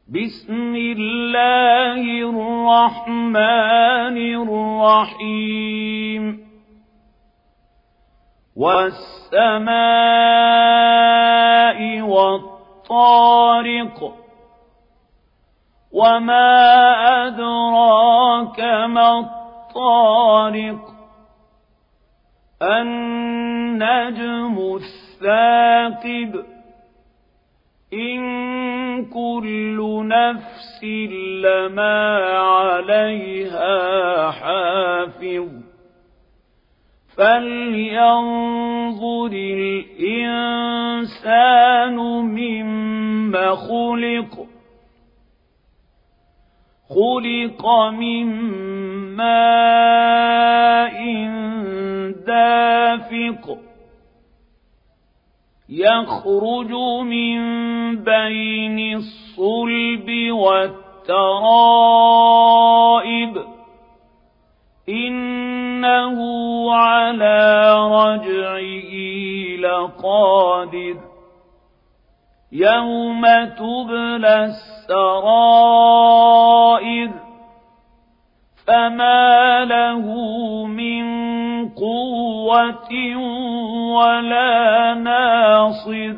بسم الله الرحمن الرحيم والسماء والطارق وما أدراك ما الطارق النجم الثاقب إن كل نفس لما عليها حافظ فلينظر الإنسان مما خلق من ماء دافق يخرج من بين الصلب والترائب إنه على رجعه لقادر يوم تبلى السرائر فما له من قوة ولا ناصر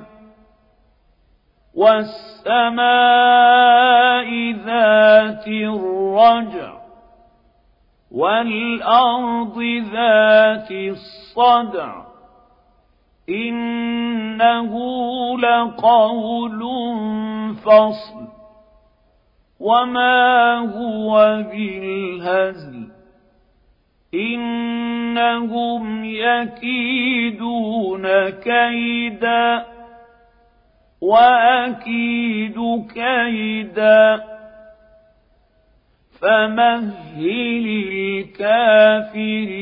والسماء ذات الرجع والأرض ذات الصدع إنه لقول فصل وما هو بالهزل إنهم يكيدون كيدا وأكيد كيدا فمهل الكافرين